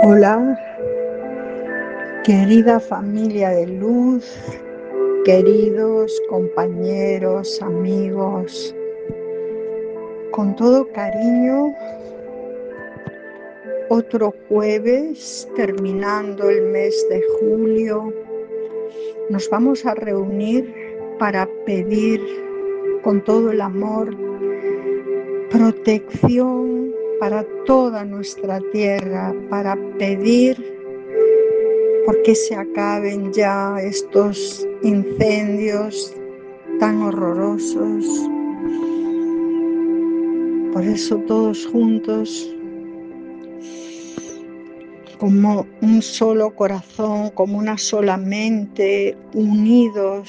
Hola, querida familia de luz, queridos compañeros, amigos, con todo cariño, otro jueves, terminando el mes de julio, nos vamos a reunir para pedir con todo el amor protección para toda nuestra tierra, para pedir porque se acaben ya estos incendios tan horrorosos. Por eso todos juntos, como un solo corazón, como una sola mente, unidos,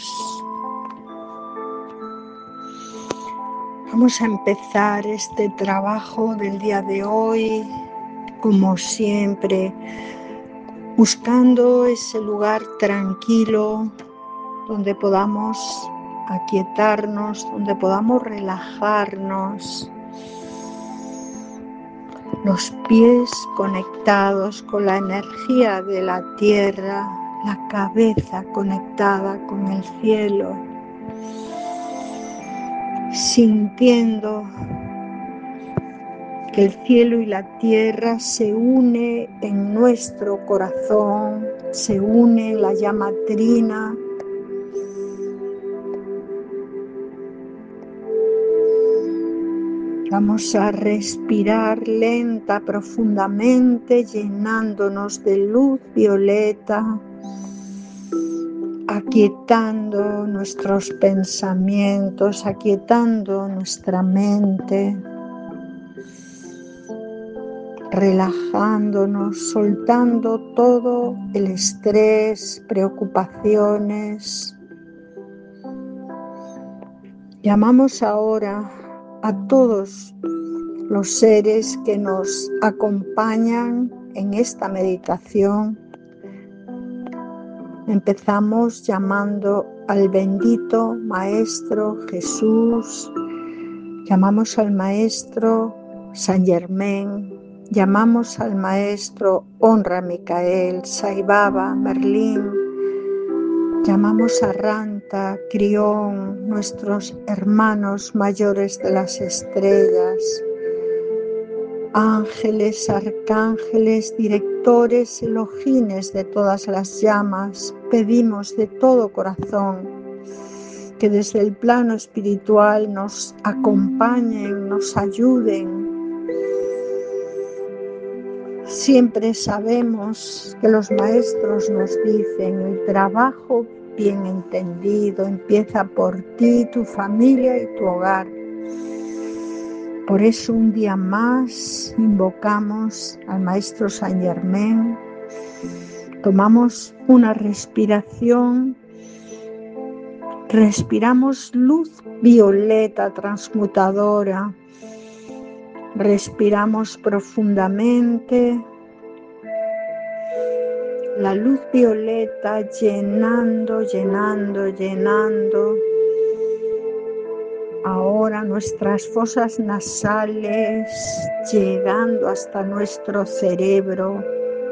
vamos a empezar este trabajo del día de hoy, como siempre, buscando ese lugar tranquilo donde podamos aquietarnos, donde podamos relajarnos, los pies conectados con la energía de la tierra, la cabeza conectada con el cielo, sintiendo que el cielo y la tierra se une en nuestro corazón, se une la llama trina. Vamos a respirar lenta, profundamente, llenándonos de luz violeta, aquietando nuestros pensamientos, aquietando nuestra mente, relajándonos, soltando todo el estrés, preocupaciones. Llamamos ahora a todos los seres que nos acompañan en esta meditación. Empezamos llamando al bendito Maestro Jesús, llamamos al Maestro San Germán, llamamos al Maestro Honra Micael, Sai Baba, Merlín, llamamos a Ranta, Crión, nuestros hermanos mayores de las estrellas, ángeles, arcángeles, directores, elogines de todas las llamas. Pedimos de todo corazón que desde el plano espiritual nos acompañen, nos ayuden. Siempre sabemos que los maestros nos dicen: el trabajo bien entendido empieza por ti, tu familia y tu hogar. Por eso un día más invocamos al Maestro San Germán, tomamos una respiración, respiramos luz violeta transmutadora, respiramos profundamente, la luz violeta llenando, llenando, llenando. Ahora nuestras fosas nasales, llegando hasta nuestro cerebro,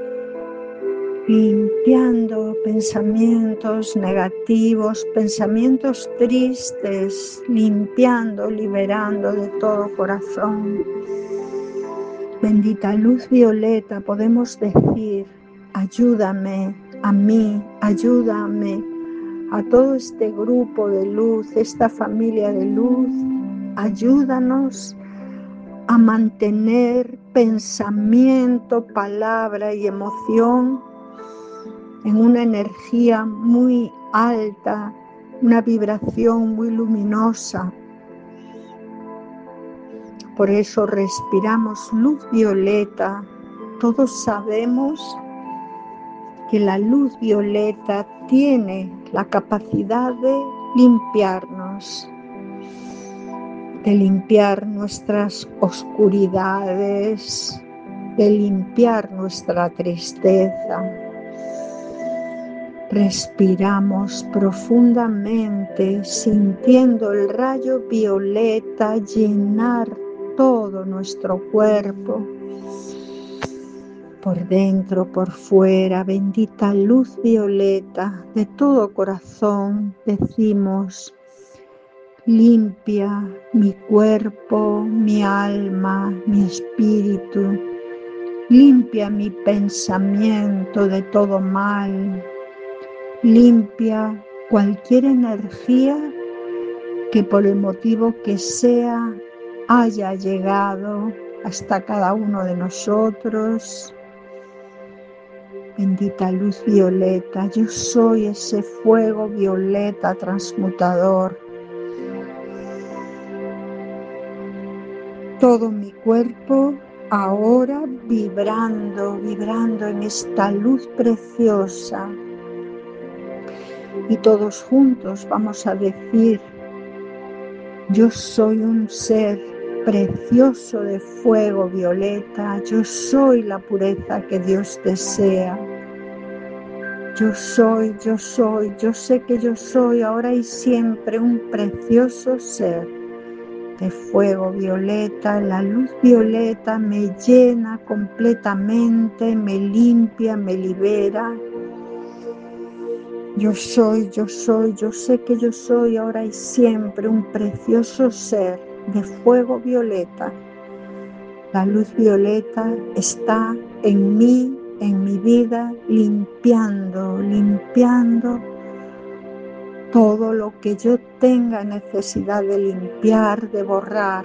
limpiando pensamientos negativos, pensamientos tristes, limpiando, liberando de todo corazón. Bendita luz violeta, podemos decir: ayúdame a mí, ayúdame a todo este grupo de luz, esta familia de luz, ayúdanos a mantener pensamiento, palabra y emoción en una energía muy alta, una vibración muy luminosa. Por eso respiramos luz violeta. Todos sabemos que la luz violeta tiene la capacidad de limpiarnos, de limpiar nuestras oscuridades, de limpiar nuestra tristeza. Respiramos profundamente, sintiendo el rayo violeta llenar todo nuestro cuerpo. por dentro, por fuera. Bendita luz violeta, de todo corazón decimos: limpia mi cuerpo, mi alma, mi espíritu. Limpia mi pensamiento de todo mal. Limpia cualquier energía que por el motivo que sea haya llegado hasta cada uno de nosotros. Bendita luz violeta, yo soy ese fuego violeta transmutador. Todo mi cuerpo ahora vibrando en esta luz preciosa. Y todos juntos vamos a decir: yo soy un ser precioso de fuego violeta, yo soy la pureza que Dios desea. Yo soy, yo sé que yo soy ahora y siempre un precioso ser de fuego violeta. La luz violeta me llena completamente, me limpia, me libera. Yo soy, yo sé que yo soy ahora y siempre un precioso ser de fuego violeta. La luz violeta está en mí, en mi vida, limpiando todo lo que yo tenga necesidad de limpiar, de borrar.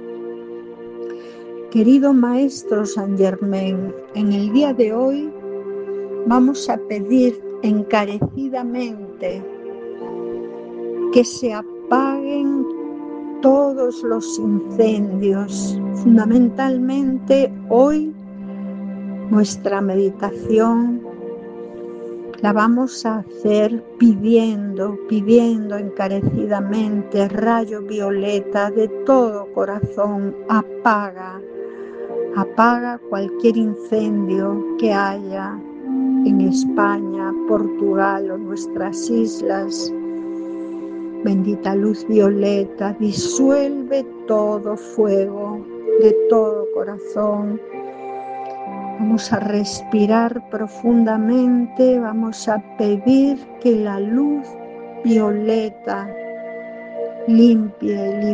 Querido Maestro Saint Germain, en el día de hoy vamos a pedir encarecidamente que se apaguen todos los incendios. Fundamentalmente hoy nuestra meditación la vamos a hacer pidiendo encarecidamente: rayo violeta de todo corazón, apaga cualquier incendio que haya en España, Portugal o nuestras islas. Bendita luz violeta, disuelve todo fuego de todo corazón. Vamos a respirar profundamente, vamos a pedir que la luz violeta limpie,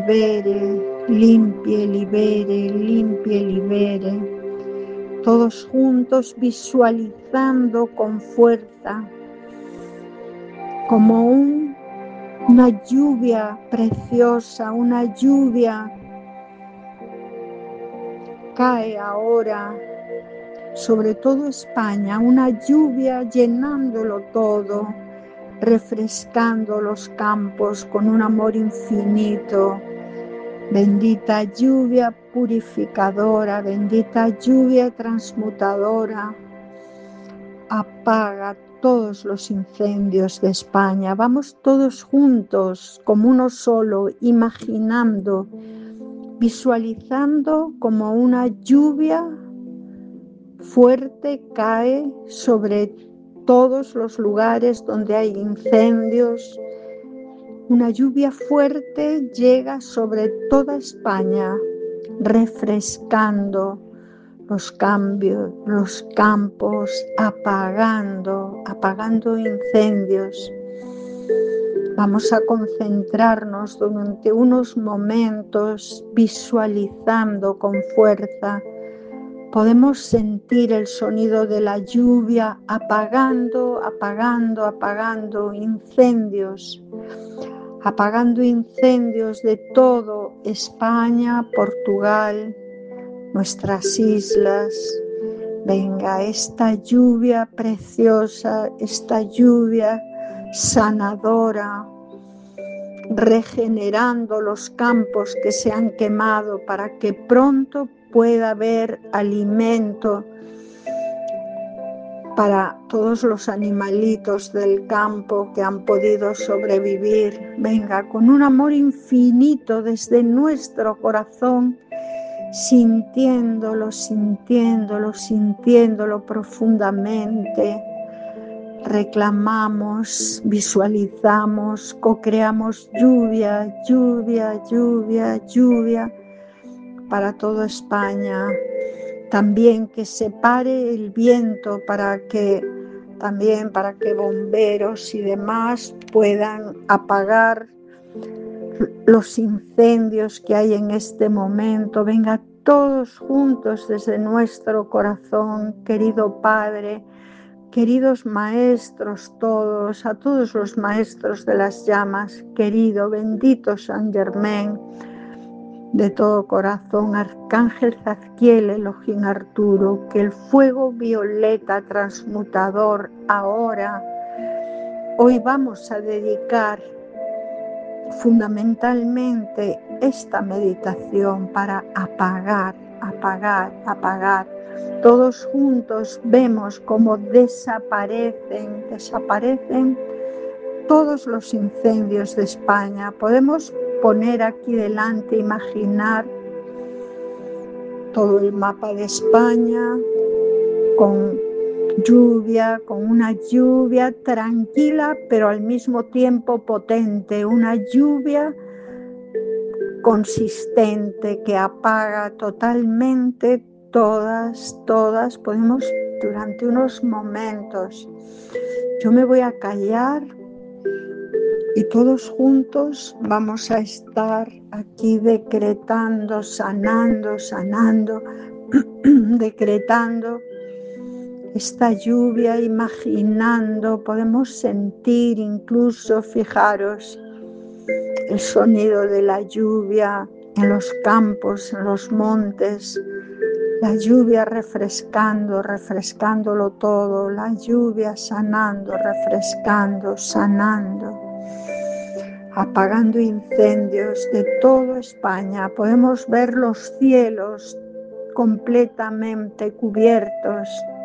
libere. Todos juntos visualizando con fuerza como una lluvia preciosa, una lluvia cae ahora sobre todo España, una lluvia llenándolo todo, refrescando los campos con un amor infinito. Bendita lluvia purificadora, bendita lluvia transmutadora, apaga todos los incendios de España. Vamos todos juntos, como uno solo, imaginando, visualizando como una lluvia fuerte cae sobre todos los lugares donde hay incendios. Una lluvia fuerte llega sobre toda España, refrescando los campos, apagando incendios. Vamos a concentrarnos durante unos momentos visualizando con fuerza. Podemos sentir el sonido de la lluvia apagando incendios. Apagando incendios de todo España, Portugal, nuestras islas. Venga, esta lluvia preciosa, esta lluvia sanadora, regenerando los campos que se han quemado para que pronto pueda haber alimento para todos los animalitos del campo que han podido sobrevivir. Venga, con un amor infinito desde nuestro corazón, sintiéndolo profundamente. Reclamamos, visualizamos, co-creamos lluvia para toda España. También que se pare el viento para que bomberos y demás puedan apagar los incendios que hay en este momento. Venga todos juntos desde nuestro corazón, querido Padre, queridos maestros todos, a todos los maestros de las llamas, querido, bendito San Germain, de todo corazón, Arcángel Zadkiel, Elohim Arturo, que el fuego violeta transmutador ahora, hoy vamos a dedicar fundamentalmente esta meditación para apagar. Todos juntos vemos cómo desaparecen todos los incendios de España. Podemos poner aquí delante, imaginar todo el mapa de España con lluvia, con una lluvia tranquila pero al mismo tiempo potente, una lluvia consistente que apaga totalmente todas, podemos durante unos momentos. Yo me voy a callar y todos juntos vamos a estar aquí decretando, sanando, decretando esta lluvia, imaginando, podemos sentir incluso, fijaros, el sonido de la lluvia en los campos, en los montes, la lluvia refrescándolo todo, la lluvia sanando, refrescando, sanando, apagando incendios de toda España. Podemos ver los cielos completamente cubiertos.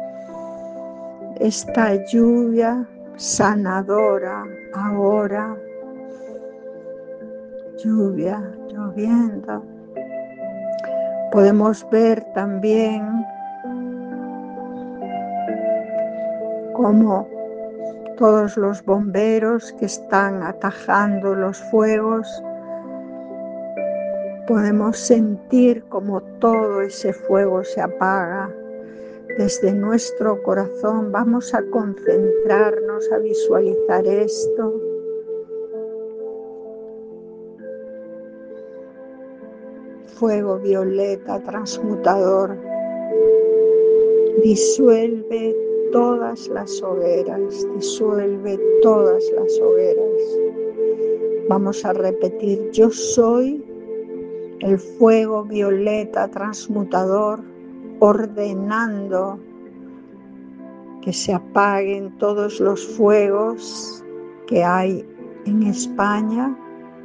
Esta lluvia sanadora ahora, lluvia lloviendo. Podemos ver también cómo todos los bomberos que están atajando los fuegos, podemos sentir cómo todo ese fuego se apaga. Desde nuestro corazón vamos a concentrarnos, a visualizar esto. Fuego violeta transmutador, disuelve todas las hogueras, disuelve todas las hogueras. Vamos a repetir: yo soy el fuego violeta transmutador, ordenando que se apaguen todos los fuegos que hay en España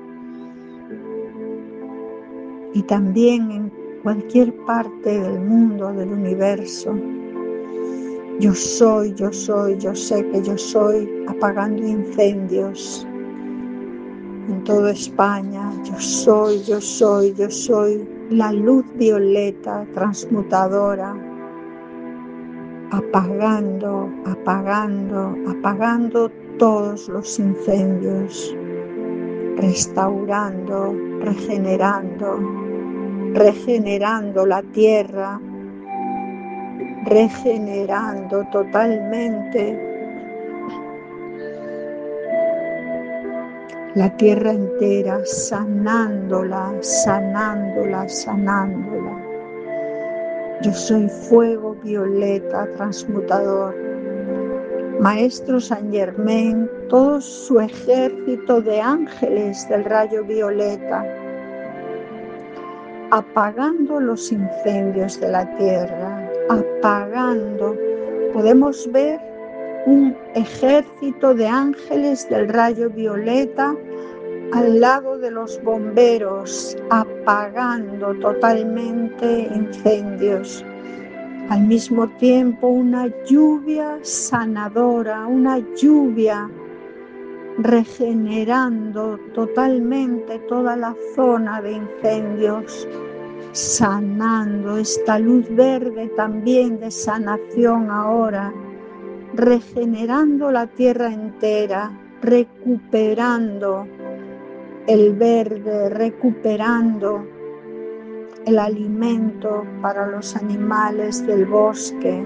y también en cualquier parte del mundo, del universo. Yo sé que yo soy, apagando incendios en toda España. Yo soy la luz violeta transmutadora, apagando todos los incendios, restaurando, regenerando la tierra, regenerando totalmente la tierra entera, sanándola. Yo soy fuego violeta transmutador. Maestro San Germain, todo su ejército de ángeles del rayo violeta, apagando los incendios de la tierra, apagando. Podemos ver un ejército de ángeles del rayo violeta al lado de los bomberos, apagando totalmente incendios. Al mismo tiempo, una lluvia sanadora, una lluvia regenerando totalmente toda la zona de incendios, sanando esta luz verde también de sanación ahora, regenerando la tierra entera, recuperando el verde, recuperando el alimento para los animales del bosque.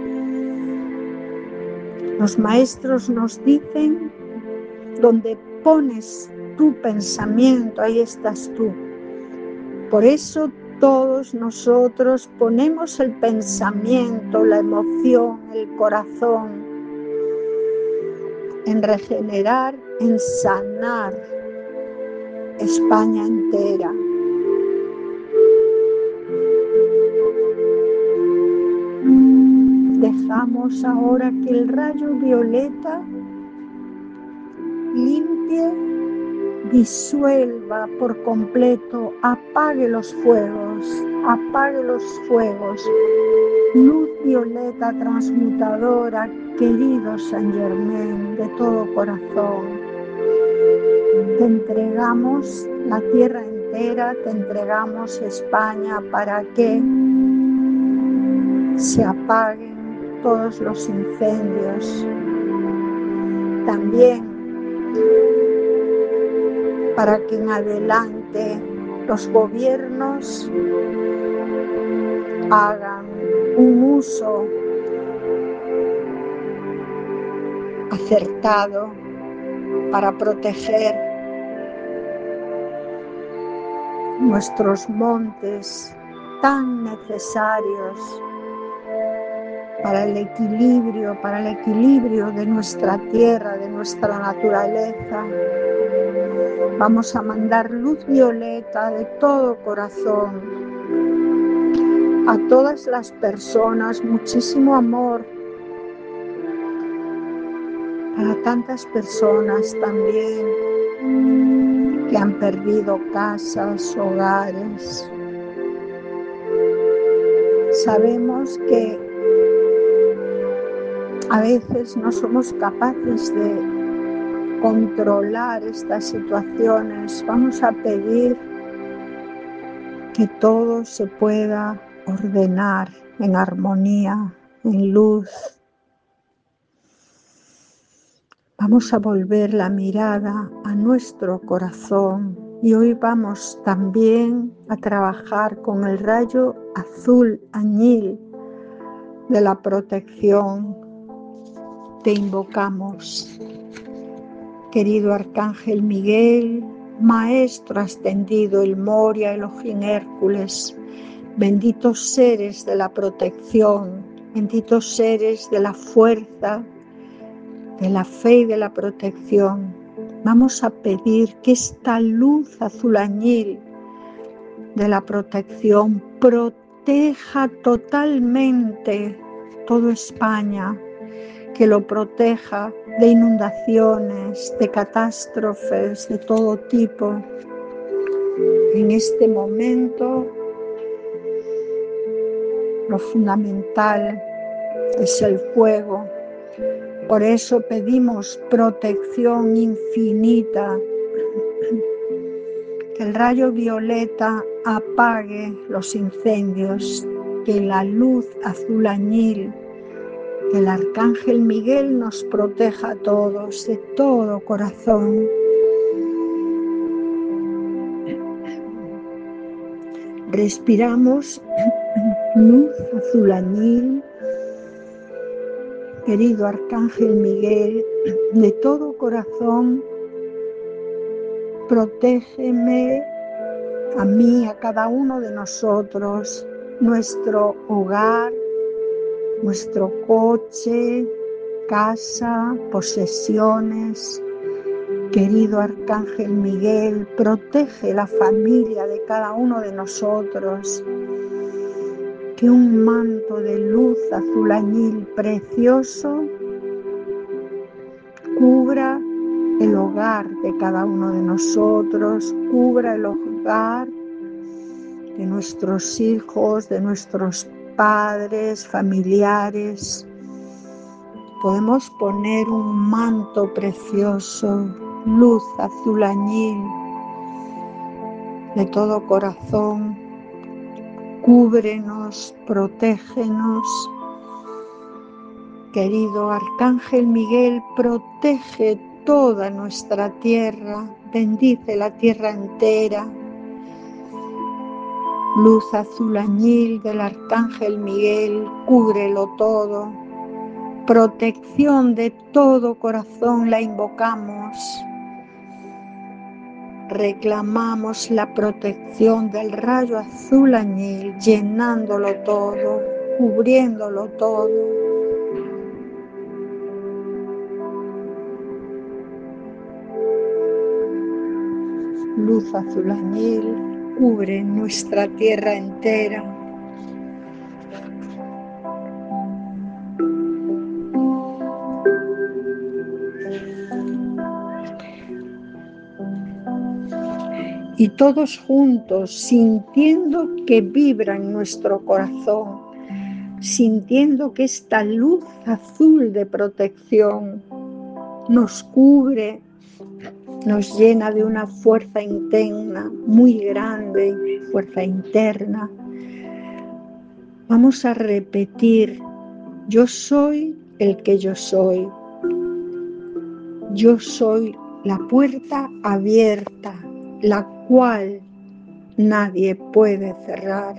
Los maestros nos dicen, donde pones tu pensamiento, ahí estás tú. Por eso todos nosotros ponemos el pensamiento, la emoción, el corazón en regenerar, en sanar España entera. Dejamos ahora que el rayo violeta limpie, disuelva por completo, apague los fuegos, luz violeta transmutadora, querido Saint Germain, de todo corazón, te entregamos la tierra entera, te entregamos España para que se apaguen todos los incendios, también para que en adelante los gobiernos hagan un uso acertado para proteger nuestros montes tan necesarios para el equilibrio de nuestra tierra, de nuestra naturaleza. Vamos a mandar luz violeta de todo corazón a todas las personas, muchísimo amor para tantas personas también que han perdido casas, hogares. Sabemos que a veces no somos capaces de controlar estas situaciones. Vamos a pedir que todo se pueda ordenar en armonía, en luz. Vamos a volver la mirada a nuestro corazón y hoy vamos también a trabajar con el rayo azul añil de la protección. Te invocamos, querido Arcángel Miguel, Maestro ascendido el Moria, Elohim Hércules, benditos seres de la protección, benditos seres de la fuerza, de la fe y de la protección. Vamos a pedir que esta luz azul añil de la protección proteja totalmente toda España, que lo proteja de inundaciones, de catástrofes de todo tipo. En este momento, lo fundamental es el fuego. Por eso pedimos protección infinita, que el rayo violeta apague los incendios, que la luz azul añil del Arcángel Miguel nos proteja a todos, de todo corazón. Respiramos luz azul añil. Querido Arcángel Miguel, de todo corazón, protégeme a mí, a cada uno de nosotros, nuestro hogar, nuestro coche, casa, posesiones. Querido Arcángel Miguel, protege la familia de cada uno de nosotros. Que un manto de luz azul añil precioso cubra el hogar de cada uno de nosotros, cubra el hogar de nuestros hijos, de nuestros padres, familiares. Podemos poner un manto precioso, luz azul añil de todo corazón. Cúbrenos, protégenos. Querido Arcángel Miguel, protege toda nuestra tierra, bendice la tierra entera. Luz azul añil del Arcángel Miguel, cúbrelo todo. Protección de todo corazón la invocamos. Reclamamos la protección del rayo azul añil, llenándolo todo, cubriéndolo todo. Luz azul añil, cubre nuestra tierra entera. Y todos juntos, sintiendo que vibra en nuestro corazón, sintiendo que esta luz azul de protección nos cubre, nos llena de una fuerza interna muy grande, fuerza interna. Vamos a repetir: yo soy el que yo soy. Yo soy la puerta abierta, la cual nadie puede cerrar.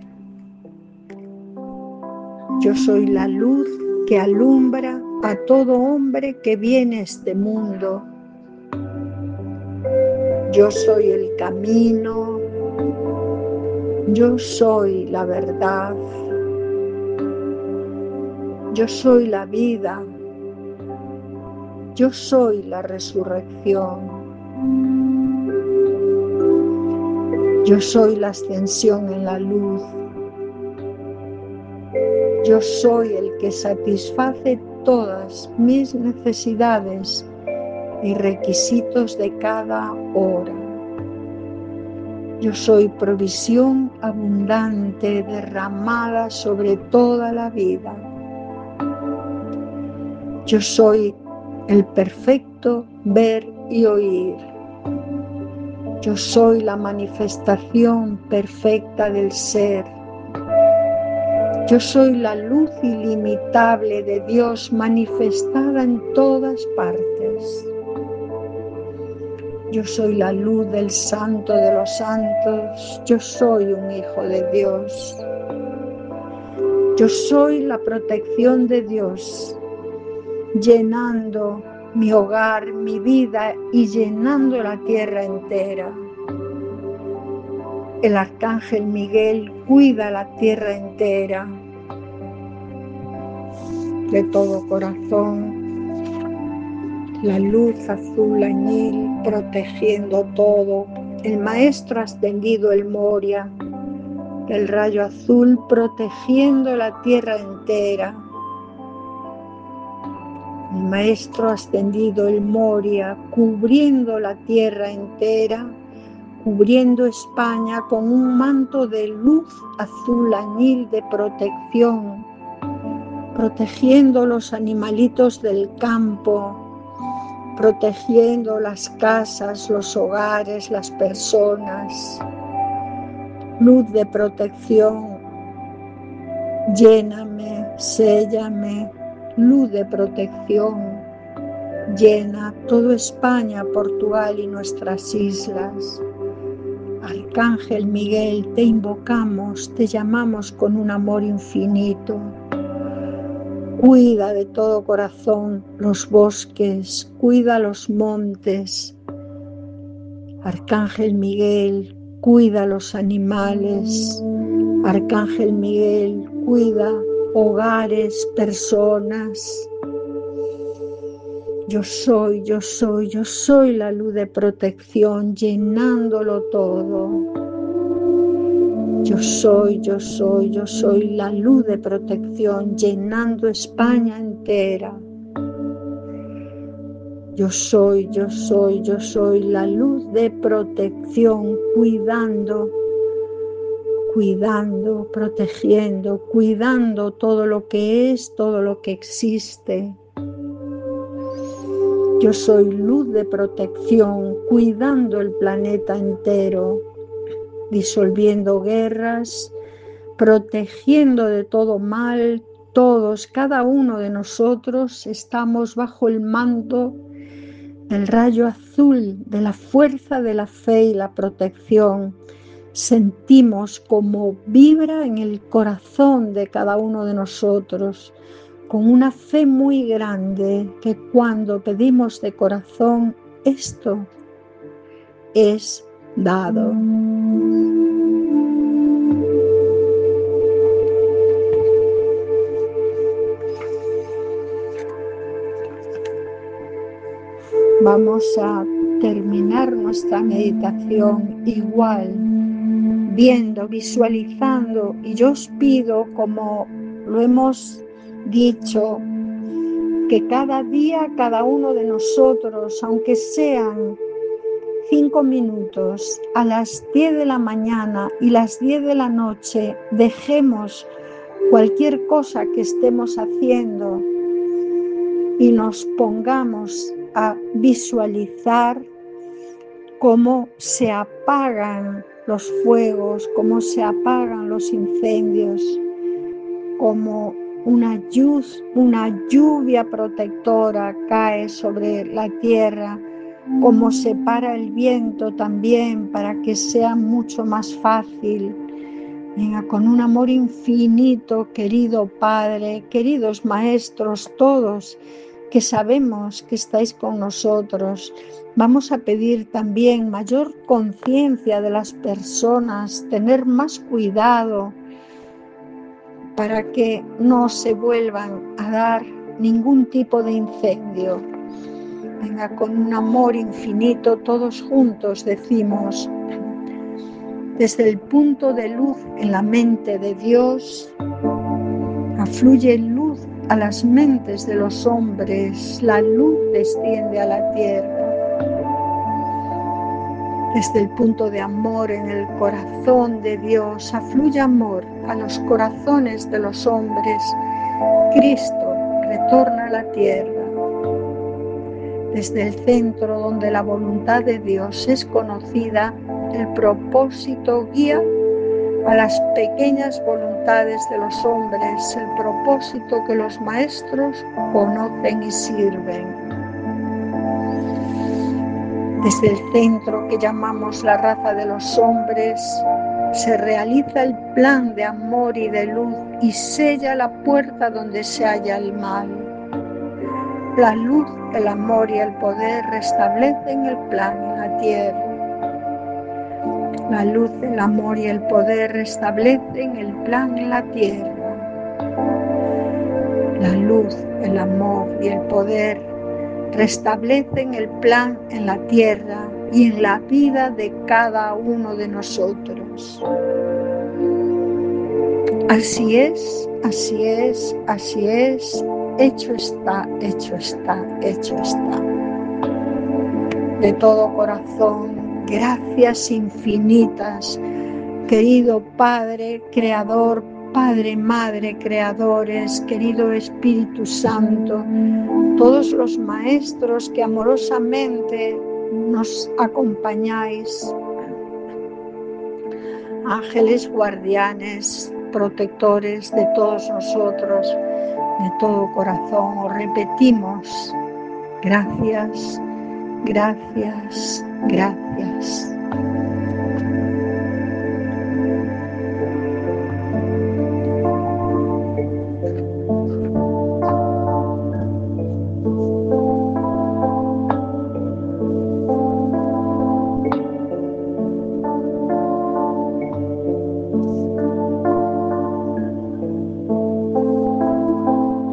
Yo soy la luz que alumbra a todo hombre que viene a este mundo. Yo soy el camino. Yo soy la verdad. Yo soy la vida. Yo soy la resurrección. Yo soy la ascensión en la luz. Yo soy el que satisface todas mis necesidades y requisitos de cada hora. Yo soy provisión abundante derramada sobre toda la vida. Yo soy el perfecto ver y oír. Yo soy la manifestación perfecta del ser. Yo soy la luz ilimitable de Dios manifestada en todas partes. Yo soy la luz del Santo de los Santos. Yo soy un hijo de Dios. Yo soy la protección de Dios, llenando mi hogar, mi vida y llenando la tierra entera. El Arcángel Miguel cuida la tierra entera. De todo corazón, la luz azul añil protegiendo todo. El Maestro ascendido el Moria, el rayo azul protegiendo la tierra entera. El Maestro ascendido el Moria cubriendo la tierra entera, cubriendo España con un manto de luz azul añil de protección, protegiendo los animalitos del campo, protegiendo las casas, los hogares, las personas. Luz de protección, lléname, séllame. Luz de protección, llena toda España, Portugal y nuestras islas. Arcángel Miguel, te invocamos, te llamamos con un amor infinito. Cuida de todo corazón los bosques, cuida los montes. Arcángel Miguel, cuida los animales. Arcángel Miguel, cuida hogares, personas. Yo soy, yo soy, yo soy la luz de protección, llenándolo todo. Yo soy, yo soy, yo soy la luz de protección, llenando España entera. Yo soy, yo soy, yo soy la luz de protección, cuidando, protegiendo, cuidando todo lo que es, todo lo que existe. Yo soy luz de protección, cuidando el planeta entero, disolviendo guerras, protegiendo de todo mal. Todos, cada uno de nosotros estamos bajo el manto del rayo azul, de la fuerza de la fe y la protección. sentimos como vibra en el corazón de cada uno de nosotros, con una fe muy grande, que cuando pedimos de corazón, esto es dado. Vamos a terminar nuestra meditación igual, viendo, visualizando, y yo os pido, como lo hemos dicho, que cada día, cada uno de nosotros, aunque sean 5 minutos, a las 10 de la mañana y las 10 de la noche, dejemos cualquier cosa que estemos haciendo y nos pongamos a visualizar cómo se apagan los fuegos, cómo se apagan los incendios, como una lluvia protectora cae sobre la tierra, como se para el viento también para que sea mucho más fácil. Venga, con un amor infinito, querido Padre, queridos maestros, todos que sabemos que estáis con nosotros, vamos a pedir también mayor conciencia de las personas, tener más cuidado para que no se vuelvan a dar ningún tipo de incendio. Venga, con un amor infinito, todos juntos decimos: desde el punto de luz en la mente de Dios, afluye luz a las mentes de los hombres, la luz desciende a la tierra. Desde el punto de amor en el corazón de Dios, afluye amor a los corazones de los hombres. Cristo retorna a la tierra. Desde el centro donde la voluntad de Dios es conocida, el propósito guía a las pequeñas voluntades de los hombres, el propósito que los maestros conocen y sirven. Desde el centro que llamamos la raza de los hombres, se realiza el plan de amor y de luz y sella la puerta donde se halla el mal. La luz, el amor y el poder restablecen el plan en la tierra. La luz, el amor y el poder restablecen el plan en la tierra. La luz, el amor y el poder restablecen el plan en la tierra y en la vida de cada uno de nosotros. Así es, así es, así es. Hecho está, hecho está, hecho está. De todo corazón, gracias infinitas, querido Padre, Creador, Padre, Madre, Creadores, querido Espíritu Santo, todos los maestros que amorosamente nos acompañáis, ángeles guardianes, protectores de todos nosotros, de todo corazón, os repetimos: gracias, gracias, gracias.